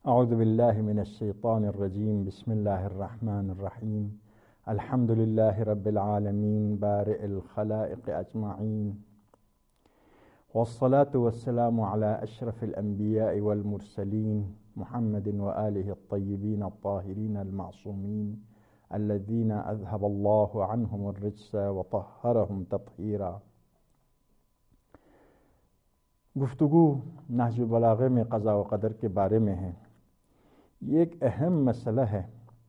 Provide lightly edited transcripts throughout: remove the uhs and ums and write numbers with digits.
اعوذ باللہ من الشیطان الرجیم بسم اللہ الرحمن الرحیم الحمد للہ رب العالمین بارئ الخلائق اجمعین والصلاة والسلام علی اشرف الانبیاء والمرسلین محمد وآلہ الطیبین الطاہرین المعصومین الذین اذهب اللہ عنہم الرجس وطہرہم تطہیرا۔ گفتگو نہج البلاغہ میں قضاء و قدر کے بارے میں ہے۔ یہ ایک اہم مسئلہ ہے۔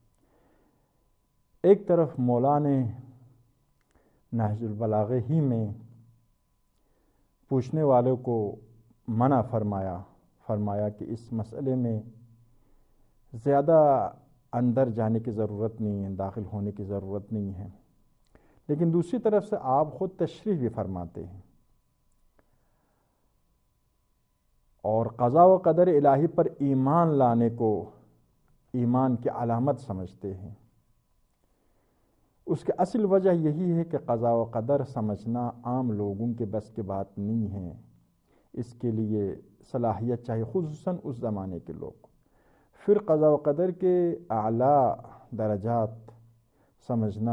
ایک طرف مولا نے نہج البلاغہ ہی میں پوچھنے والوں کو منع فرمایا کہ اس مسئلے میں زیادہ اندر جانے کی ضرورت نہیں ہے، داخل ہونے کی ضرورت نہیں ہے، لیکن دوسری طرف سے آپ خود تشریح بھی فرماتے ہیں اور قضاء و قدر الہی پر ایمان لانے کو ایمان کی علامت سمجھتے ہیں۔ اس کی اصل وجہ یہی ہے کہ قضاء و قدر سمجھنا عام لوگوں کے بس کی بات نہیں ہے، اس کے لیے صلاحیت چاہیے، خصوصاً اس زمانے کے لوگ۔ پھر قضاء و قدر کے اعلیٰ درجات سمجھنا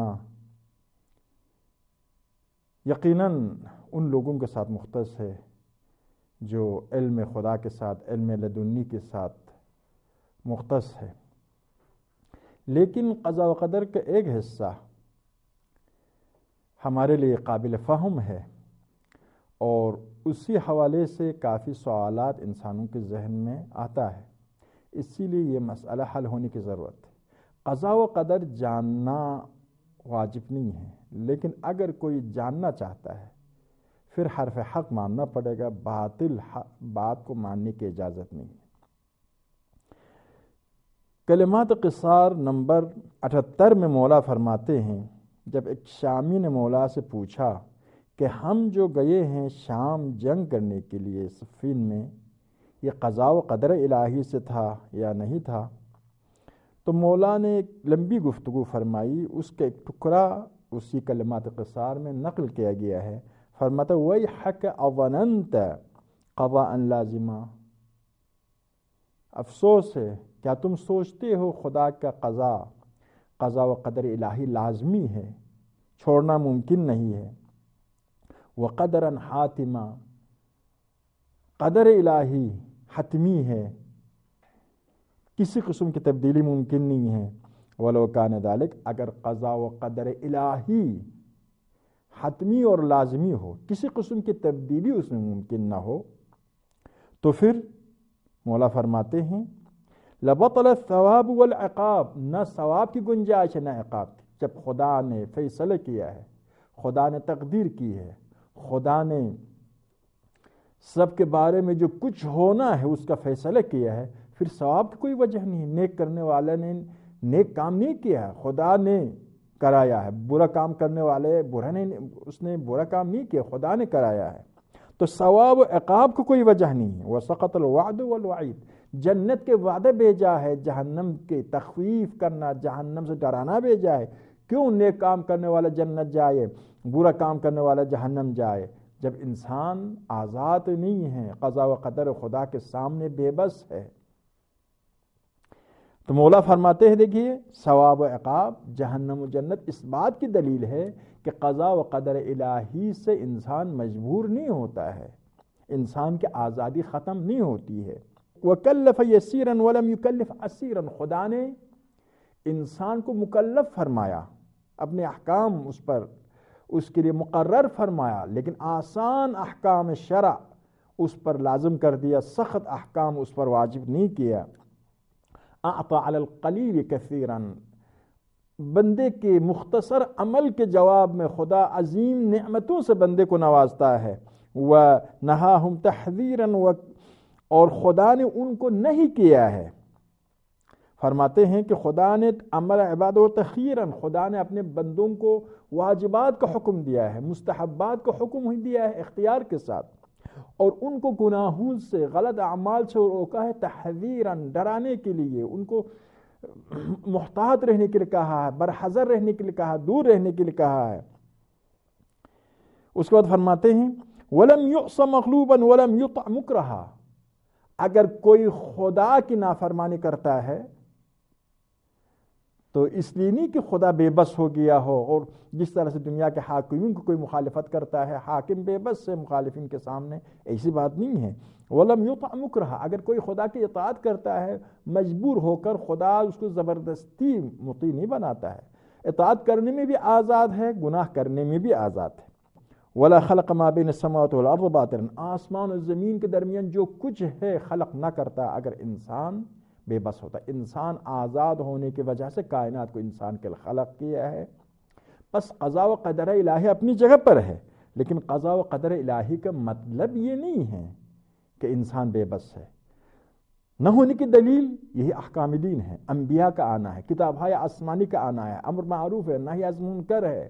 یقیناً ان لوگوں کے ساتھ مختص ہے جو علم خدا کے ساتھ، علم لدنی کے ساتھ مختص ہے، لیکن قضاء و قدر کا ایک حصہ ہمارے لیے قابل فہم ہے اور اسی حوالے سے کافی سوالات انسانوں کے ذہن میں آتا ہے، اسی لیے یہ مسئلہ حل ہونے کی ضرورت ہے۔ قضاء و قدر جاننا واجب نہیں ہے، لیکن اگر کوئی جاننا چاہتا ہے پھر حرف حق ماننا پڑے گا، باطل بات کو ماننے کی اجازت نہیں ہے۔ کلمات قصار نمبر 78 میں مولا فرماتے ہیں، جب ایک شامی نے مولا سے پوچھا کہ ہم جو گئے ہیں شام جنگ کرنے کے لیے صفین میں، یہ قضاء و قدر الہی سے تھا یا نہیں تھا، تو مولا نے ایک لمبی گفتگو فرمائی، اس کا ایک ٹکڑا اسی کلمات قصار میں نقل کیا گیا ہے۔ فرماتا وَيْحَكَ أَظَنَنْتَ قَضَاءً لَازِمًا، افسوس ہے کیا تم سوچتے ہو خدا کا قضاء و قدر الہی لازمی ہے، چھوڑنا ممکن نہیں ہے۔ وَقَدَرًا حَاتِمًا، قدر الہی حتمی ہے، کسی قسم کی تبدیلی ممکن نہیں ہے۔ وَلَوْ كَانَ ذَلِكَ، اگر قضاء و قدر الہی حتمی اور لازمی ہو، کسی قسم کی تبدیلی اس میں ممکن نہ ہو، تو پھر مولا فرماتے ہیں لَبَطَلَ الثَّوَابُ وَالْعِقَابُ، نہ ثواب کی گنجائش ہے نہ عقاب کی۔ جب خدا نے فیصلہ کیا ہے، خدا نے تقدیر کی ہے، خدا نے سب کے بارے میں جو کچھ ہونا ہے اس کا فیصلہ کیا ہے، پھر ثواب کی کوئی وجہ نہیں ہے۔ نیک کرنے والے نے نیک کام نہیں کیا ہے، خدا نے کرایا ہے، برا کام کرنے والے اس نے برا کام نہیں کیا، خدا نے کرایا ہے، تو ثواب و عقاب کو کوئی وجہ نہیں ہے۔ وَسَقَطَ الْوَعْدُ وَالْوَعِيدُ، جنت کے وعدے بھیجا ہے، جہنم کے تخویف کرنا، جہنم سے ڈرانا بھیجا ہے۔ کیوں نیک کام کرنے والا جنت جائے، برا کام کرنے والا جہنم جائے؟ جب انسان آزاد نہیں ہے، قضاء و قدر خدا کے سامنے بے بس ہے۔ تو مولا فرماتے ہیں دیکھیے ثواب و عقاب، جہنم و جنت اس بات کی دلیل ہے کہ قضاء و قدر الہی سے انسان مجبور نہیں ہوتا ہے، انسان کی آزادی ختم نہیں ہوتی ہے۔ وَكَلَّفَ يَسِيرًا وَلَمْ يُكَلِّفْ عَسِيرًا، خدا نے انسان کو مکلف فرمایا، اپنے احکام اس کے لیے مقرر فرمایا، لیکن آسان احکام شرع اس پر لازم کر دیا، سخت احکام اس پر واجب نہیں کیا۔ اعطى على القلیل کثیرا، بندے کے مختصر عمل کے جواب میں خدا عظیم نعمتوں سے بندے کو نوازتا ہے۔ وَنَهَاهُمْ تَحْذِيرًا، اور خدا نے ان کو نہیں کیا ہے۔ فرماتے ہیں کہ خدا نے امر عباد و تخیراً، خدا نے اپنے بندوں کو واجبات کا حکم دیا ہے، مستحبات کا حکم دیا ہے اختیار کے ساتھ، اور ان کو گناہوں سے، غلط اعمال سے روکا ہے تحذیراً، ڈرانے کے لیے، ان کو محتاط رہنے کے لیے کہا ہے، برحذر رہنے کے لیے کہا ہے، دور رہنے کے لیے کہا ہے۔ اس کے بعد فرماتے ہیں وَلَمْ يُعْصَ مَغْلُوبًا وَلَمْ يُطَعْ مُكْرَهًا، اگر کوئی خدا کی نافرمانی کرتا ہے تو اس لیے نہیں کہ خدا بے بس ہو گیا ہو، اور جس طرح سے دنیا کے حاکمین کو کوئی مخالفت کرتا ہے، حاکم بے بس سے مخالفین کے سامنے، ایسی بات نہیں ہے۔ وَلَمْ يُطَعْ مُكْرَهًا، اگر کوئی خدا کی اطاعت کرتا ہے مجبور ہو کر، خدا اس کو زبردستی مطیع نہیں بناتا ہے، اطاعت کرنے میں بھی آزاد ہے، گناہ کرنے میں بھی آزاد ہے۔ وَلَا خَلَقَ مَا بَيْنَ السَّمَاوَاتِ وَالْأَرْضِ بَاطِلًا، آسمان اور زمین کے درمیان جو کچھ ہے خلق نہ کرتا اگر انسان بے بس ہوتا۔ انسان آزاد ہونے کی وجہ سے کائنات کو انسان کے خلق کیا ہے۔ بس قضاء و قدر الہی اپنی جگہ پر ہے، لیکن قضاء و قدر الہی کا مطلب یہ نہیں ہے کہ انسان بے بس ہے۔ نہ ہونے کی دلیل یہی احکام دین ہے، انبیاء کا آنا ہے، کتابهای آسمانی کا آنا ہے، امر معروف ہے، نہی از منکر ہے،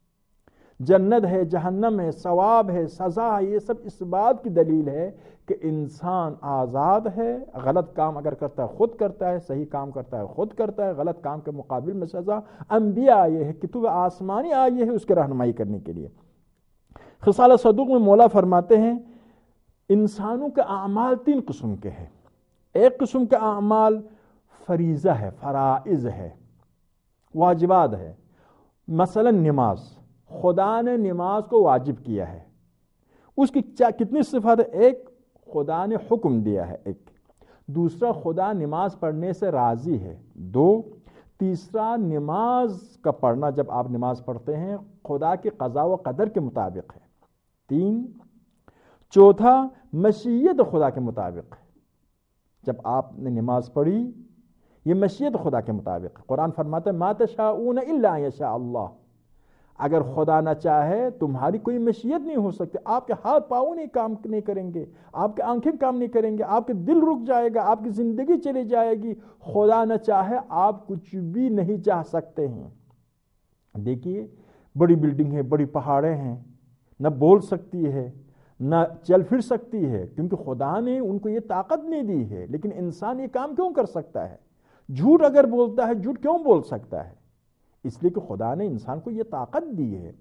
جنت ہے، جہنم ہے، ثواب ہے، سزا ہے، یہ سب اس بات کی دلیل ہے کہ انسان آزاد ہے۔ غلط کام اگر کرتا ہے خود کرتا ہے، صحیح کام کرتا ہے خود کرتا ہے، غلط کام کے مقابل میں سزا۔ انبیاء آئے ہیں، کتب آسمانی آئی ہے اس کے رہنمائی کرنے کے لیے۔ خصال صدوق میں مولا فرماتے ہیں انسانوں کے اعمال 3 قسم کے ہیں۔ ایک قسم کے اعمال فریضہ ہے، فرائض ہے، واجبات ہے۔ مثلا نماز، خدا نے نماز کو واجب کیا ہے، اس کی کتنی صفات ہے؟ ایک، خدا نے حکم دیا ہے، ایک دوسرا خدا نماز پڑھنے سے راضی ہے، 2 تیسرا نماز کا پڑھنا جب آپ نماز پڑھتے ہیں خدا کی قضاء و قدر کے مطابق ہے، 3 چوتھا مشیت خدا کے مطابق ہے۔ جب آپ نے نماز پڑھی یہ مشیت خدا کے مطابق ہے۔ قرآن فرماتا ہے ما تشاءون الا ان یشاء اللہ، اگر خدا نہ چاہے تمہاری کوئی مشیت نہیں ہو سکتی، آپ کے ہاتھ پاؤں نہیں کام نہیں کریں گے، آپ کے آنکھیں کام نہیں کریں گے، آپ کے دل رک جائے گا، آپ کی زندگی چلی جائے گی۔ خدا نہ چاہے آپ کچھ بھی نہیں چاہ سکتے ہیں۔ دیکھیے بڑی بلڈنگ ہے، بڑی پہاڑیں ہیں، نہ بول سکتی ہے نہ چل پھر سکتی ہے، کیونکہ خدا نے ان کو یہ طاقت نہیں دی ہے، لیکن انسان یہ کام کیوں کر سکتا ہے؟ جھوٹ اگر بولتا ہے، جھوٹ کیوں بول سکتا ہے؟ اس لیے کہ خدا نے انسان کو یہ طاقت دی ہے۔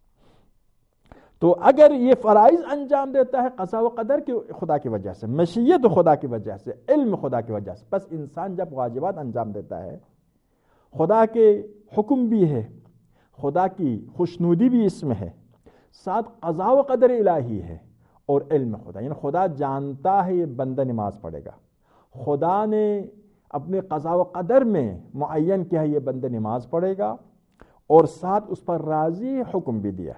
تو اگر یہ فرائض انجام دیتا ہے قضاء و قدر کی خدا کی وجہ سے، مشیت خدا کی وجہ سے، علم خدا کی وجہ سے، بس انسان جب واجبات انجام دیتا ہے، خدا کے حکم بھی ہے، خدا کی خوشنودی بھی اس میں ہے، ساتھ قضاء و قدر الہی ہے اور علم خدا، یعنی خدا جانتا ہے یہ بندہ نماز پڑھے گا، خدا نے اپنے قضاء و قدر میں معین کیا ہے یہ بندہ نماز پڑھے گا، اور ساتھ اس پر راضی حکم بھی دیا۔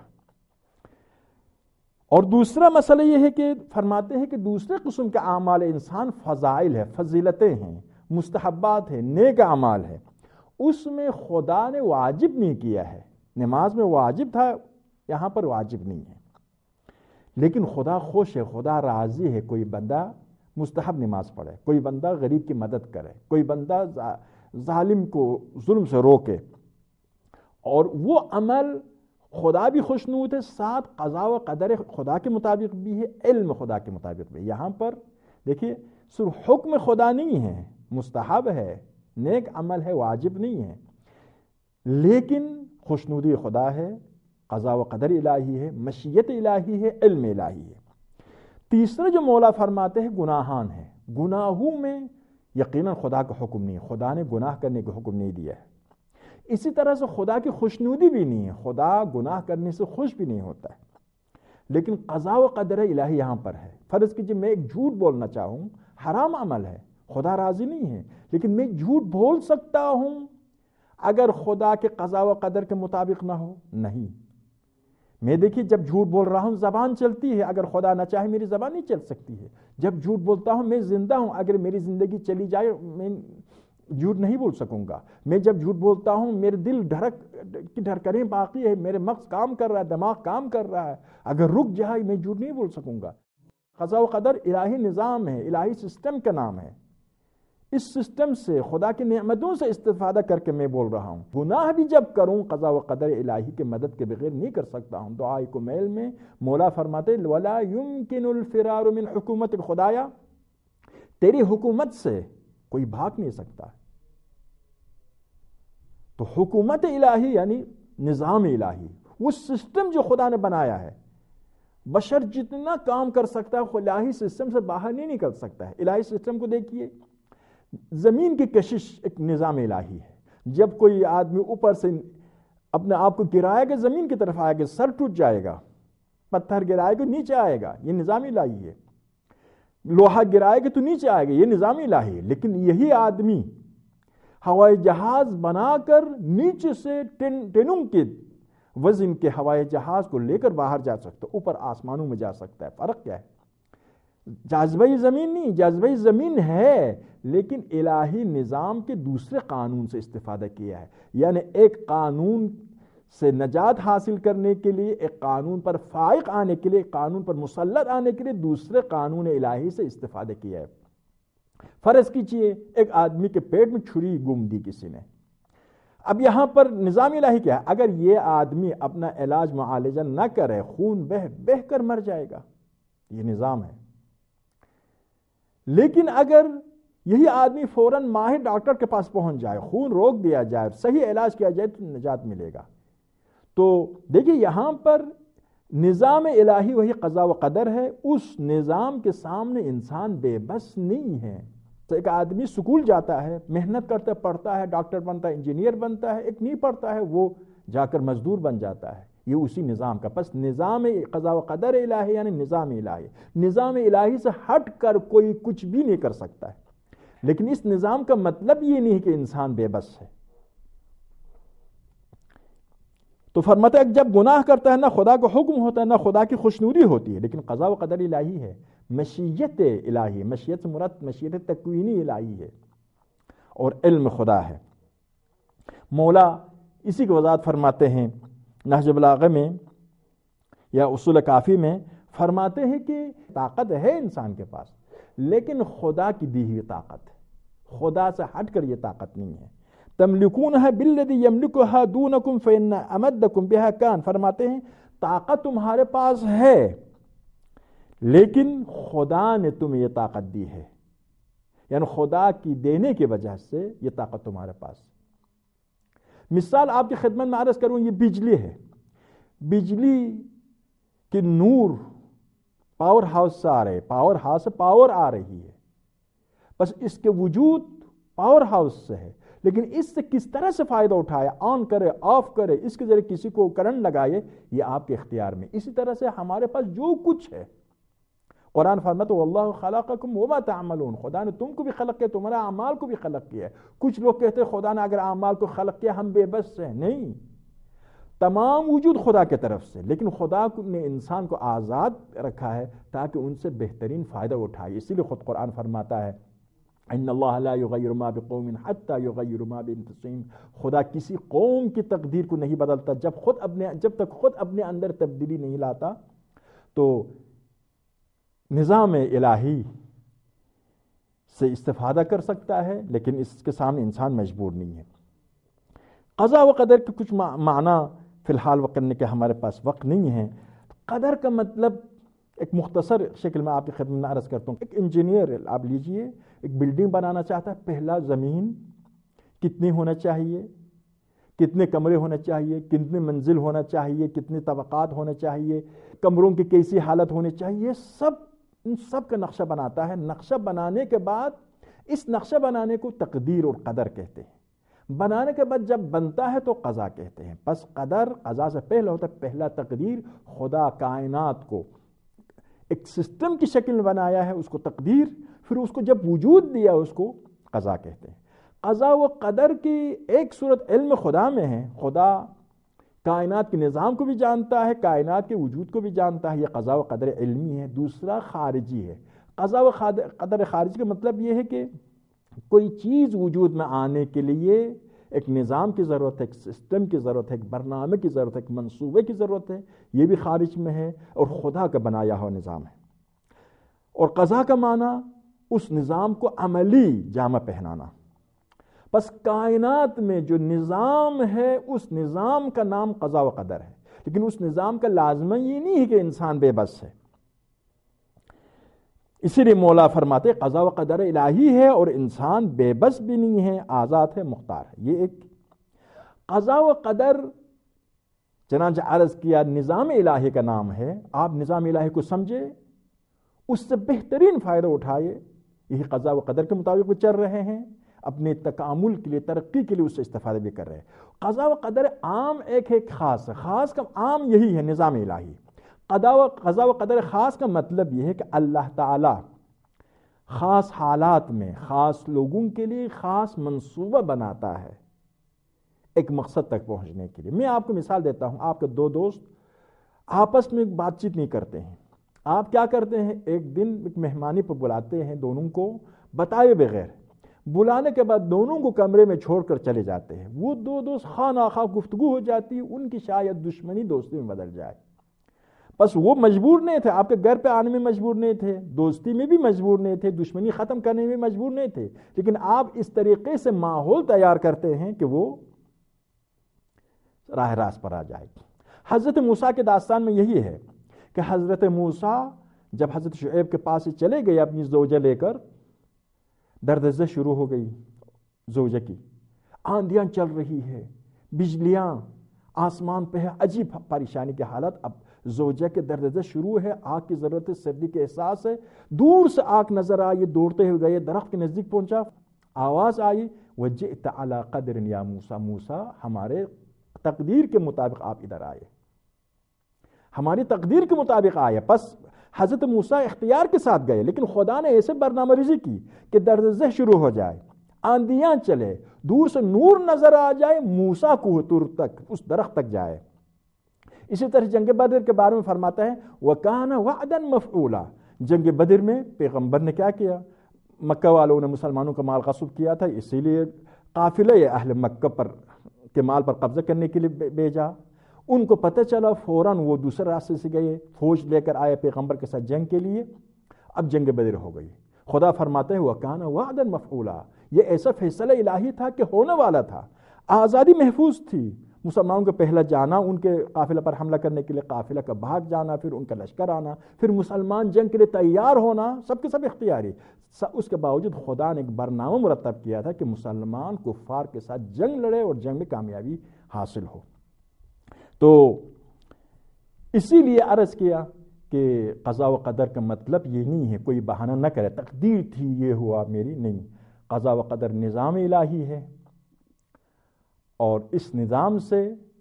اور دوسرا مسئلہ یہ ہے کہ فرماتے ہیں کہ دوسرے قسم کے اعمال انسان فضائل ہے، فضیلتیں ہیں، مستحبات ہیں، نیک اعمال ہے، اس میں خدا نے واجب نہیں کیا ہے۔ نماز میں واجب تھا، یہاں پر واجب نہیں ہے، لیکن خدا خوش ہے، خدا راضی ہے کوئی بندہ مستحب نماز پڑھے، کوئی بندہ غریب کی مدد کرے، کوئی بندہ ظالم کو ظلم سے روکے، اور وہ عمل خدا بھی خوشنود ہے، ساتھ قضاء و قدر خدا کے مطابق بھی ہے، علم خدا کے مطابق بھی۔ یہاں پر دیکھیے صرف حکم خدا نہیں ہے، مستحب ہے، نیک عمل ہے، واجب نہیں ہے، لیکن خوشنودی خدا ہے، قضاء و قدر الہی ہے، مشیت الہی ہے، علم الہی ہے۔ تیسرا جو مولا فرماتے ہیں گناہان ہے، گناہوں میں یقیناً خدا کا حکم نہیں ہے، خدا نے گناہ کرنے کا حکم نہیں دیا ہے، اسی طرح سے خدا کی خوشنودی بھی نہیں ہے، خدا گناہ کرنے سے خوش بھی نہیں ہوتا ہے، لیکن قضاء و قدر الہی یہاں پر ہے۔ فرض کیجئے میں ایک جھوٹ بولنا چاہوں، حرام عمل ہے، خدا راضی نہیں ہے، لیکن میں جھوٹ بول سکتا ہوں اگر خدا کے قضاء و قدر کے مطابق نہ ہو؟ نہیں۔ میں دیکھیے جب جھوٹ بول رہا ہوں زبان چلتی ہے، اگر خدا نہ چاہے میری زبان نہیں چل سکتی ہے۔ جب جھوٹ بولتا ہوں میں زندہ ہوں، اگر میری زندگی چلی جائے میں جھوٹ نہیں بول سکوں گا۔ میں جب جھوٹ بولتا ہوں میرے دل دھڑکنیں باقی ہے، میرے مغز کام کر رہا ہے، دماغ کام کر رہا ہے، اگر رک جائے میں جھوٹ نہیں بول سکوں گا۔ قضاء و قدر الہی نظام ہے، الہی سسٹم کا نام ہے، اس سسٹم سے خدا کی نعمتوں سے استفادہ کر کے میں بول رہا ہوں۔ گناہ بھی جب کروں قضاء و قدر الہی کے مدد کے بغیر نہیں کر سکتا ہوں۔ دعائے کمیل میں مولا فرماتے وَلَا يُمْكِنُ الْفِرَارُ مِنْ حُكُومَتِكَ، خدایا تیری حکومت سے کوئی بھاگ نہیں سکتا۔ تو حکومت الہی یعنی نظام الہی، وہ سسٹم جو خدا نے بنایا ہے، بشر جتنا کام کر سکتا ہے الہی سسٹم سے باہر نہیں نکل سکتا ہے. الہی سسٹم کو دیکھیے, زمین کی کشش ایک نظام الہی ہے. جب کوئی آدمی اوپر سے اپنے آپ کو گرائے گا زمین کی طرف آئے گا, سر ٹوٹ جائے گا, پتھر گرائے گا نیچے آئے گا, یہ نظام الہی ہے. لوہا گرائے گا تو نیچے آئے گا, یہ نظام الہی ہے. لیکن یہی آدمی ہوائی جہاز بنا کر نیچے سے ٹنوں کے وزن کے ہوائی جہاز کو لے کر باہر جا سکتا ہے, اوپر آسمانوں میں جا سکتا ہے. فرق کیا ہے؟ جاذبہ زمین نہیں, جاذبہ زمین ہے لیکن الہی نظام کے دوسرے قانون سے استفادہ کیا ہے. یعنی ایک قانون سے نجات حاصل کرنے کے لیے, ایک قانون پر فائق آنے کے لیے, ایک قانون پر مسلط آنے کے لیے دوسرے قانون الہی سے استفادہ کیا ہے. فرض کیجئے ایک آدمی کے پیٹ میں چھری گم دی کسی نے. اب یہاں پر نظام الہی کیا ہے؟ اگر یہ آدمی اپنا علاج معالجہ نہ کرے خون بہ کر مر جائے گا, یہ نظام ہے. لیکن اگر یہی آدمی فوراً ماہر ڈاکٹر کے پاس پہنچ جائے, خون روک دیا جائے, صحیح علاج کیا جائے تو نجات ملے گا. تو دیکھیے یہاں پر نظام الہی وہی قضا و قدر ہے. اس نظام کے سامنے انسان بے بس نہیں ہے. تو ایک آدمی سکول جاتا ہے, محنت کرتا ہے, پڑھتا ہے, ڈاکٹر بنتا ہے, انجینئر بنتا ہے. ایک نہیں پڑھتا ہے وہ جا کر مزدور بن جاتا ہے. یہ اسی نظام کا. پس نظام قضا و قدر الہی یعنی نظام الہی. نظام الہی سے ہٹ کر کوئی کچھ بھی نہیں کر سکتا ہے. لیکن اس نظام کا مطلب یہ نہیں کہ انسان بے بس ہے. تو فرماتا ہے جب گناہ کرتا ہے نہ خدا کا حکم ہوتا ہے نہ خدا کی خوشنودی ہوتی ہے, لیکن قضا و قدر الہی ہے, مشیت الہی. مشیت سے مراد مشیت تکوینی الہی ہے اور علم خدا ہے. مولا اسی کی وضاحت فرماتے ہیں نہج بلاغہ میں یا اصول کافی میں, فرماتے ہیں کہ طاقت ہے انسان کے پاس لیکن خدا کی دی ہوئی طاقت ہے, خدا سے ہٹ کر یہ طاقت نہیں ہے. تملکونها بالذی یملکها دونکم فإن امدکم بها کان. فرماتے ہیں طاقت تمہارے پاس ہے لیکن خدا نے تمہیں یہ طاقت دی ہے, یعنی خدا کی دینے کی وجہ سے یہ طاقت تمہارے پاس. مثال آپ کی خدمت میں عرض کروں, یہ بجلی ہے. بجلی کی نور پاور ہاؤس سے آ رہے, پاور ہاؤس سے پاور آ رہی ہے. بس اس کے وجود پاور ہاؤس سے ہے, لیکن اس سے کس طرح سے فائدہ اٹھائے, آن کرے آف کرے, اس کے ذریعے کسی کو کرنٹ لگائے, یہ آپ کے اختیار میں. اسی طرح سے ہمارے پاس جو کچھ ہے, قرآن فرماتا ہے واللہ خلقکم وما تعملون. خدا نے تم کو بھی خلق کیا, تمہارے اعمال کو بھی خلق کیا ہے. کچھ لوگ کہتے ہیں خدا نے اگر اعمال کو خلق کیا ہم بے بس ہیں. نہیں, تمام وجود خدا کی طرف سے, لیکن خدا نے انسان کو آزاد رکھا ہے تاکہ ان سے بہترین فائدہ اٹھائے. اسی لیے خود قرآن فرماتا ہے ان اللہ لا یغیر ما بقوم حتی یغیروا ما بانفسہم. خدا کسی قوم کی تقدیر کو نہیں بدلتا جب تک خود اپنے اندر تبدیلی نہیں لاتا. تو نظام الہی سے استفادہ کر سکتا ہے لیکن اس کے سامنے انسان مجبور نہیں ہے. قضا و قدر کے کچھ معنی فی الحال وہ کرنے کے ہمارے پاس وقت نہیں ہے. قدر کا مطلب ایک مختصر شکل میں آپ کی خدمت میں عرض کرتا ہوں. ایک انجینئر آپ لیجئے, ایک بلڈنگ بنانا چاہتا ہے. پہلا زمین کتنی ہونا چاہیے, کتنے کمرے ہونا چاہیے, کتنے منزل ہونا چاہیے, کتنے طبقات ہونا چاہیے, کمروں کی کیسی حالت ہونی چاہیے, ان سب کا نقشہ بناتا ہے. نقشہ بنانے کے بعد اس نقشہ بنانے کو تقدیر اور قدر کہتے ہیں. بنانے کے بعد جب بنتا ہے تو قضا کہتے ہیں. پس قضا سے پہلے ہوتا ہے پہلا تقدیر. خدا کائنات کو ایک سسٹم کی شکل میں بنایا ہے, اس کو تقدیر, پھر اس کو جب وجود دیا اس کو قضا کہتے ہیں. قضا و قدر کی ایک صورت علم خدا میں ہے. خدا کائنات کے نظام کو بھی جانتا ہے, کائنات کے وجود کو بھی جانتا ہے. یہ قضا و قدر علمی ہے. دوسرا خارجی ہے. قضا و قدر خارجی کا مطلب یہ ہے کہ کوئی چیز وجود میں آنے کے لیے ایک نظام کی ضرورت ہے, ایک سسٹم کی ضرورت ہے, ایک برنامے کی ضرورت ہے, ایک منصوبے کی ضرورت ہے. یہ بھی خارج میں ہے اور خدا کا بنایا ہوا نظام ہے. اور قضا کا معنی اس نظام کو عملی جامہ پہنانا. پس کائنات میں جو نظام ہے اس نظام کا نام قضا و قدر ہے, لیکن اس نظام کا لازمہ یہ نہیں ہے کہ انسان بے بس ہے. اسی لیے مولا فرماتے قضا و قدر الہی ہے اور انسان بے بس بھی نہیں ہے, آزاد ہے, مختار ہے. یہ ایک قضا و قدر چنانچہ عرض کیا نظام الہی کا نام ہے، آپ نظام الہی کو سمجھے، اس سے بہترین فائدہ اٹھائے، یہی قضاء و قدر کے مطابق وہ چل رہے ہیں، اپنے تکامل کے لیے، ترقی کے لیے اس سے استفادہ بھی کر رہے ہیں۔ قضاء و قدر عام ایک ہے، خاص ہے، خاص کا عام یہی ہے نظام الہی۔ قضاء و قدر خاص کا مطلب یہ ہے کہ اللہ تعالی خاص حالات میں خاص لوگوں کے لیے خاص منصوبہ بناتا ہے ایک مقصد تک پہنچنے کے لیے۔ میں آپ کو مثال دیتا ہوں، آپ کے دو دوست آپس میں بات چیت نہیں کرتے ہیں، آپ کیا کرتے ہیں، ایک دن ایک مہمانی پر بلاتے ہیں دونوں کو بتائے بغیر، بلانے کے بعد دونوں کو کمرے میں چھوڑ کر چلے جاتے ہیں، وہ دو دوست خواہ ناخواہ گفتگو ہو جاتی ہے، ان کی شاید دشمنی دوستی میں بدل جائے۔ بس وہ مجبور نہیں تھے، آپ کے گھر پہ آنے میں مجبور نہیں تھے، دوستی میں بھی مجبور نہیں تھے، دشمنی ختم کرنے میں مجبور نہیں تھے، لیکن آپ اس طریقے سے ماحول تیار کرتے ہیں کہ وہ راہ راست پر آ جائے۔ حضرت موسیٰ کے داستان میں یہی ہے کہ حضرت موسیٰ جب حضرت شعیب کے پاس سے چلے گئے اپنی زوجہ لے کر، دردزہ شروع ہو گئی زوجہ کی، آندھیاں چل رہی ہے، بجلیاں آسمان پہ ہے، عجیب پریشانی کی حالت۔ اب زوجہ کے دردزہ شروع ہے، آگ کی ضرورت ہے، سردی کے احساس ہے، دور سے آگ نظر آئی، دوڑتے ہوئے گئے، درخت کے نزدیک پہنچا، آواز آئی وَجِئْتَ عَلَىٰ قَدْرٍ یا موسیٰ، موسیٰ ہمارے تقدیر کے مطابق آپ ادھر آئے، ہماری تقدیر کے مطابق آئے۔ پس حضرت موسیٰ اختیار کے ساتھ گئے، لیکن خدا نے ایسے برنامہ ریزی کی کہ دردزہ شروع ہو جائے، آندھیاں چلے، دور سے نور نظر آ جائے، موسیٰ کوہ طور تک، اس درخت تک جائے۔ اسی طرح جنگ بدر کے بارے میں فرماتا ہے وَكَانَ وَعْدًا مَفْعُولًا، جنگ بدر میں پیغمبر نے کیا کیا، مکہ والوں نے مسلمانوں کا مال غصب کیا تھا، اسی لیے قافلہ اہل مکہ پر کے مال پر قبضہ کرنے کے لیے بھیجا، ان کو پتہ چلا، فوراً وہ دوسرے راستے سے گئے، فوج لے کر آئے پیغمبر کے ساتھ جنگ کے لیے، اب جنگ بدر ہو گئی۔ خدا فرماتے ہیں وَكَانَ وَعْدًا مَفْعُولًا، یہ ایسا فیصلہ الہی تھا کہ ہونے والا تھا، آزادی محفوظ تھی، مسلمانوں کا پہلا جانا ان کے قافلہ پر حملہ کرنے کے لیے، قافلہ کا بھاگ جانا، پھر ان کا لشکر آنا، پھر مسلمان جنگ کے لیے تیار ہونا، سب کے سب اختیاری۔ اس کے باوجود خدا نے ایک برنامہ مرتب کیا تھا کہ مسلمان کفار کے ساتھ جنگ لڑے اور جنگ میں کامیابی حاصل ہو۔ تو اسی لیے عرض کیا کہ قضاء و قدر کا مطلب یہ نہیں ہے کوئی بہانہ نہ کرے، تقدیر تھی یہ ہوا میری، نہیں، قضاء و قدر نظام الہی ہے، اور اس نظام سے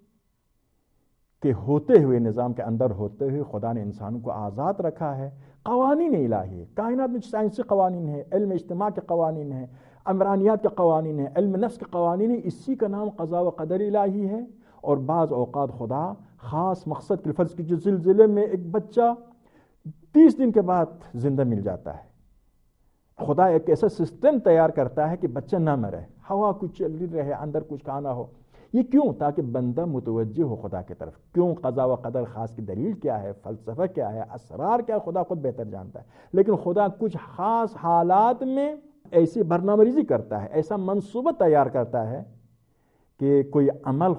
کہ ہوتے ہوئے، نظام کے اندر ہوتے ہوئے خدا نے انسانوں کو آزاد رکھا ہے۔ قوانین الہی ہے، کائنات میں سائنسی قوانین ہیں، علم اجتماع کے قوانین ہیں، عمرانیات کے قوانین ہیں، علم نفس کے قوانین ہیں، اسی کا نام قضاء و قدر الہی ہے۔ اور بعض اوقات خدا خاص مقصد کے فرض کی جو زلزلے میں ایک بچہ 30 دن کے بعد زندہ مل جاتا ہے، خدا ایک ایسا سسٹم تیار کرتا ہے کہ بچہ نہ مرے، ہوا کچھ چل رہے، اندر کچھ کھانا ہو، یہ کیوں؟ تاکہ بندہ متوجہ ہو خدا کی طرف۔ کیوں قضاء و قدر خاص کی دلیل کیا ہے، فلسفہ کیا ہے، اسرار کیا ہے، خدا خود بہتر جانتا ہے، لیکن خدا کچھ خاص حالات میں ایسی برنامہ ریزی کرتا ہے، ایسا منصوبہ تیار کرتا ہے کہ کوئی عمل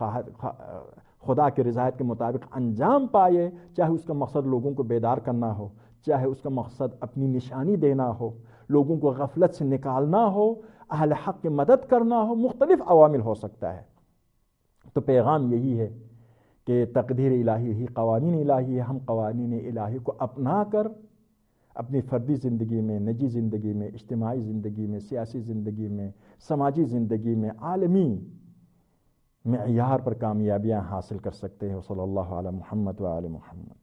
خدا کے رضایت کے مطابق انجام پائے، چاہے اس کا مقصد لوگوں کو بیدار کرنا ہو، چاہے اس کا مقصد اپنی نشانی دینا ہو، لوگوں کو غفلت سے نکالنا ہو، اہل حق کی مدد کرنا ہو، مختلف عوامل ہو سکتا ہے۔ تو پیغام یہی ہے کہ تقدیر الہی ہی قوانین الہی ہے، ہم قوانین الہی کو اپنا کر اپنی فردی زندگی میں، نجی زندگی میں، اجتماعی زندگی میں، سیاسی زندگی میں، سماجی زندگی میں، عالمی معیار پر کامیابیاں حاصل کر سکتے ہیں۔ صلی اللہ علی محمد و آل محمد۔